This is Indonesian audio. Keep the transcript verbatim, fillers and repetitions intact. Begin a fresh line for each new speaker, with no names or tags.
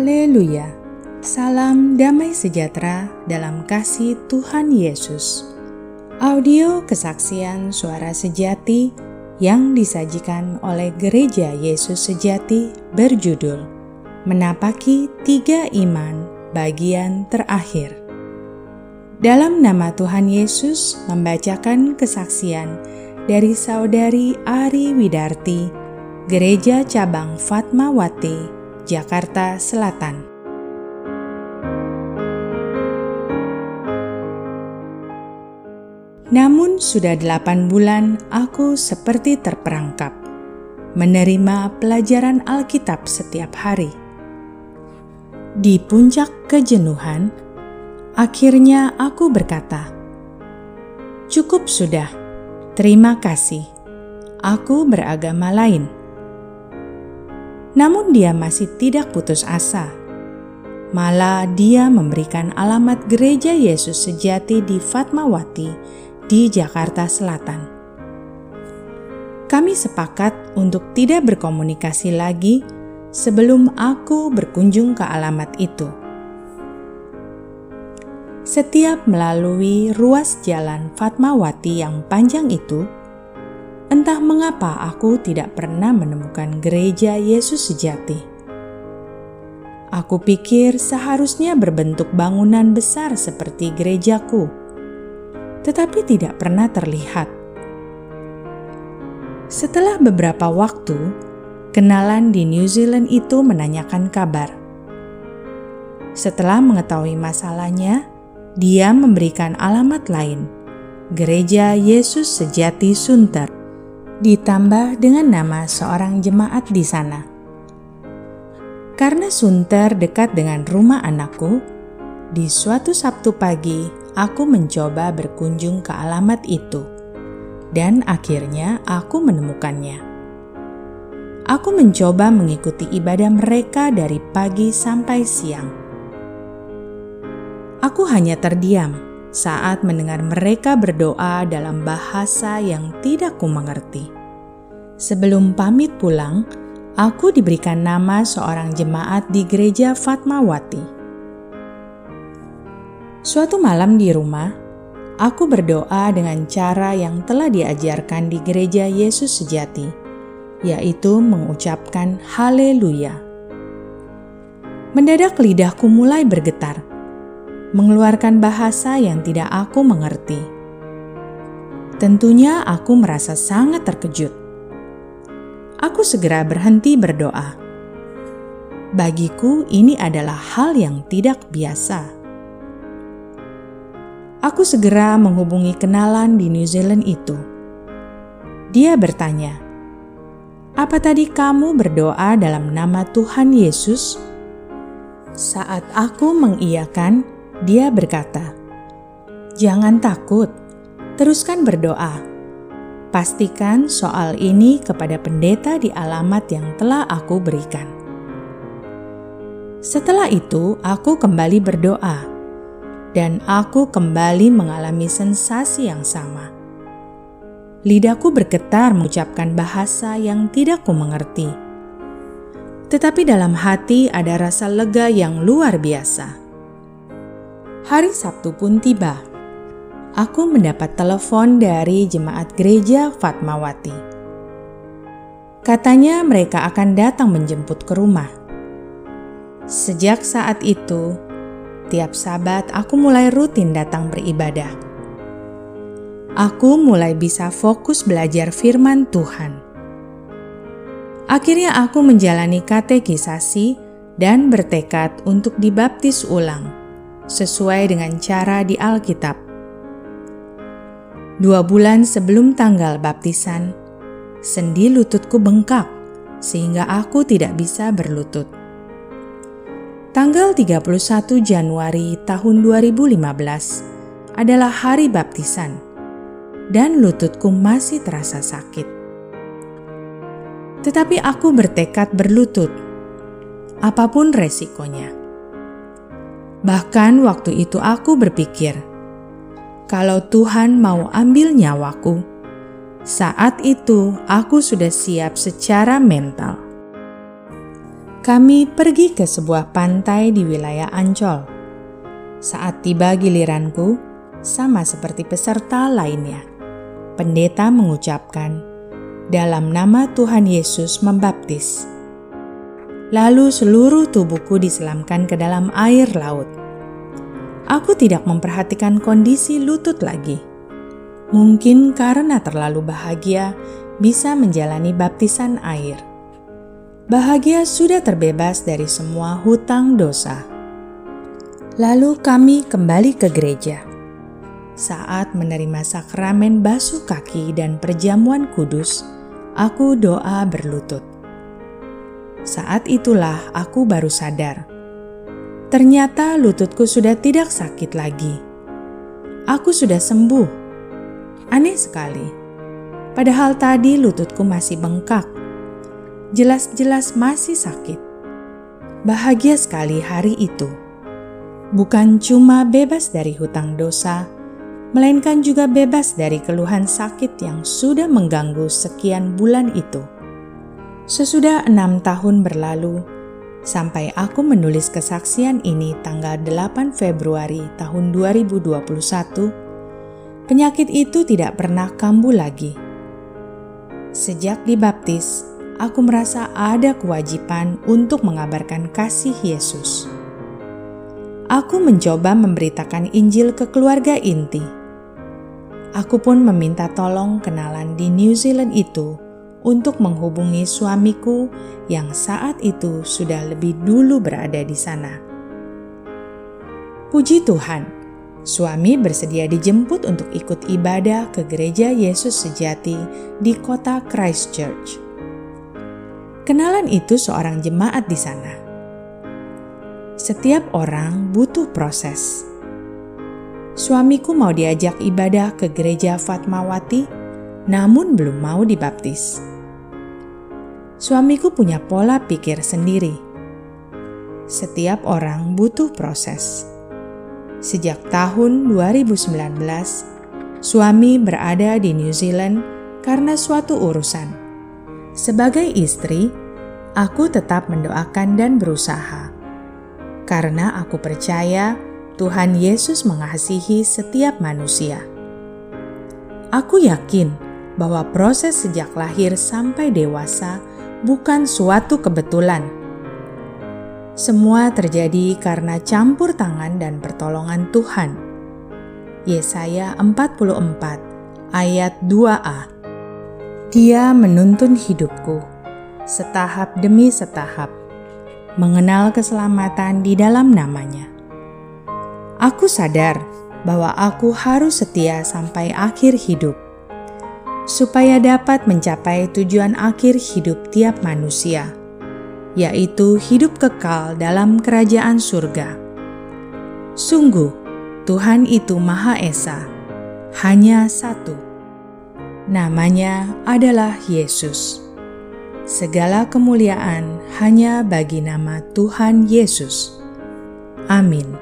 Haleluya! Salam damai sejahtera dalam kasih Tuhan Yesus. Audio kesaksian suara sejati yang disajikan oleh Gereja Yesus Sejati berjudul Menapaki Tiga Iman bagian terakhir. Dalam nama Tuhan Yesus membacakan kesaksian dari Saudari Ari Widarti, Gereja Cabang Fatmawati, Jakarta Selatan. Namun sudah delapan bulan aku seperti terperangkap, menerima pelajaran Alkitab setiap hari. Di puncak kejenuhan, akhirnya aku berkata, "Cukup sudah, terima kasih, aku beragama lain." Namun dia masih tidak putus asa. Malah dia memberikan alamat Gereja Yesus Sejati di Fatmawati di Jakarta Selatan. Kami sepakat untuk tidak berkomunikasi lagi sebelum aku berkunjung ke alamat itu. Setiap melalui ruas jalan Fatmawati yang panjang itu, entah mengapa aku tidak pernah menemukan Gereja Yesus Sejati. Aku pikir seharusnya berbentuk bangunan besar seperti gerejaku, tetapi tidak pernah terlihat. Setelah beberapa waktu, kenalan di New Zealand itu menanyakan kabar. Setelah mengetahui masalahnya, dia memberikan alamat lain, Gereja Yesus Sejati Sunter, ditambah dengan nama seorang jemaat di sana. Karena Sunter dekat dengan rumah anakku, di suatu Sabtu pagi aku mencoba berkunjung ke alamat itu, dan akhirnya aku menemukannya. Aku mencoba mengikuti ibadah mereka dari pagi sampai siang. Aku hanya terdiam saat mendengar mereka berdoa dalam bahasa yang tidak kumengerti. Sebelum pamit pulang, aku diberikan nama seorang jemaat di Gereja Fatmawati. Suatu malam di rumah, aku berdoa dengan cara yang telah diajarkan di Gereja Yesus Sejati, yaitu mengucapkan haleluya. Mendadak lidahku mulai bergetar, mengeluarkan bahasa yang tidak aku mengerti. Tentunya aku merasa sangat terkejut. Aku segera berhenti berdoa. Bagiku ini adalah hal yang tidak biasa. Aku segera menghubungi kenalan di New Zealand itu. Dia bertanya, "Apa tadi kamu berdoa dalam nama Tuhan Yesus?" Saat aku mengiyakan, dia berkata, "Jangan takut, teruskan berdoa. Pastikan soal ini kepada pendeta di alamat yang telah aku berikan." Setelah itu, aku kembali berdoa, dan aku kembali mengalami sensasi yang sama. Lidahku bergetar mengucapkan bahasa yang tidak kumengerti. Tetapi dalam hati ada rasa lega yang luar biasa. Hari Sabtu pun tiba. Aku mendapat telepon dari jemaat Gereja Fatmawati. Katanya mereka akan datang menjemput ke rumah. Sejak saat itu, tiap Sabat aku mulai rutin datang beribadah. Aku mulai bisa fokus belajar firman Tuhan. Akhirnya aku menjalani katekisasi dan bertekad untuk dibaptis ulang, sesuai dengan cara di Alkitab. Dua bulan sebelum tanggal baptisan, sendi lututku bengkak sehingga aku tidak bisa berlutut. Tanggal tiga puluh satu Januari tahun dua ribu lima belas adalah hari baptisan, dan lututku masih terasa sakit. Tetapi aku bertekad berlutut, apapun resikonya. Bahkan waktu itu aku berpikir, kalau Tuhan mau ambil nyawaku, saat itu aku sudah siap secara mental. Kami pergi ke sebuah pantai di wilayah Ancol. Saat tiba giliranku, sama seperti peserta lainnya, pendeta mengucapkan, "Dalam nama Tuhan Yesus membaptis." Lalu seluruh tubuhku diselamkan ke dalam air laut. Aku tidak memperhatikan kondisi lutut lagi. Mungkin karena terlalu bahagia bisa menjalani baptisan air. Bahagia sudah terbebas dari semua hutang dosa. Lalu kami kembali ke gereja. Saat menerima sakramen basuh kaki dan perjamuan kudus, aku doa berlutut. Saat itulah aku baru sadar. Ternyata lututku sudah tidak sakit lagi. Aku sudah sembuh. Aneh sekali. Padahal tadi lututku masih bengkak. Jelas-jelas masih sakit. Bahagia sekali hari itu. Bukan cuma bebas dari hutang dosa, melainkan juga bebas dari keluhan sakit yang sudah mengganggu sekian bulan itu. Sesudah enam tahun berlalu, sampai aku menulis kesaksian ini tanggal delapan Februari tahun dua ribu dua puluh satu, penyakit itu tidak pernah kambuh lagi. Sejak dibaptis, aku merasa ada kewajiban untuk mengabarkan kasih Yesus. Aku mencoba memberitakan Injil ke keluarga inti. Aku pun meminta tolong kenalan di New Zealand itu untuk menghubungi suamiku yang saat itu sudah lebih dulu berada di sana. Puji Tuhan, suami bersedia dijemput untuk ikut ibadah ke gereja Yesus Sejati di kota Christchurch. Kenalan itu seorang jemaat di sana. Setiap orang butuh proses. Suamiku mau diajak ibadah ke gereja Fatmawati, namun belum mau dibaptis. Suamiku punya pola pikir sendiri. Setiap orang butuh proses. Sejak tahun dua ribu sembilan belas, suami berada di New Zealand karena suatu urusan. Sebagai istri, aku tetap mendoakan dan berusaha. Karena aku percaya Tuhan Yesus mengasihi setiap manusia. Aku yakin bahwa proses sejak lahir sampai dewasa bukan suatu kebetulan. Semua terjadi karena campur tangan dan pertolongan Tuhan. Yesaya empat puluh empat ayat dua a. Dia menuntun hidupku, setahap demi setahap, mengenal keselamatan di dalam namanya. Aku sadar bahwa aku harus setia sampai akhir hidup, supaya dapat mencapai tujuan akhir hidup tiap manusia, yaitu hidup kekal dalam kerajaan surga. Sungguh, Tuhan itu Maha Esa, hanya satu. Namanya adalah Yesus. Segala kemuliaan hanya bagi nama Tuhan Yesus. Amin.